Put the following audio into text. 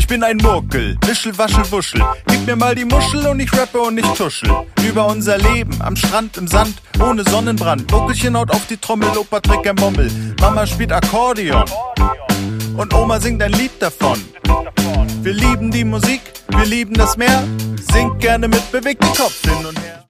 bin ein Murkel, wischel, waschel, wuschel. Gib mir mal die Muschel und ich rappe und ich tuschel. Über unser Leben, am Strand, im Sand, ohne Sonnenbrand. Muckelchen haut auf die Trommel, Opa trägt ein Bommel. Mama spielt Akkordeon und Oma singt ein Lied davon. Wir lieben die Musik, wir lieben das Meer. Singt gerne mit, bewegt den Kopf hin und her.